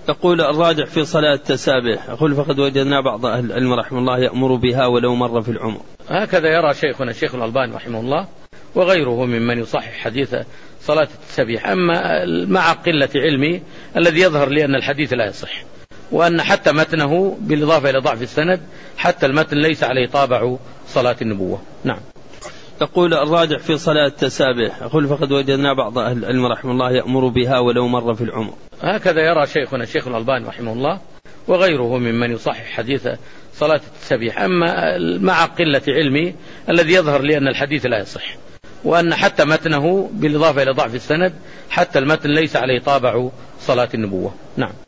يقول الراجع في صلاة التسابيح، يقول فقد وجدنا بعض أهل العلم رحمه الله يأمر بها ولو مر في العمر. هكذا يرى شيخنا الشيخ الألباني رحمه الله وغيره ممن يصحح حديث صلاة التسابيح. أما مع قلة علمي الذي يظهر لي أن الحديث لا يصح، وأن حتى متنه بالإضافة إلى ضعف السند حتى المتن ليس عليه طابع صلاة النبوة. نعم. يقول الراجع في صلاة التسابيح، يقول فقد وجدنا بعض أهل العلم رحمه الله يأمر بها ولو مر في العمر. هكذا يرى شيخنا الشيخ الألباني رحمه الله وغيره ممن يصحح حديث صلاة التسابيح. أما مع قلة علمي الذي يظهر لي أن الحديث لا يصح، وأن حتى متنه بالإضافة إلى ضعف السند حتى المتن ليس عليه طابع صلاة النبوة. نعم.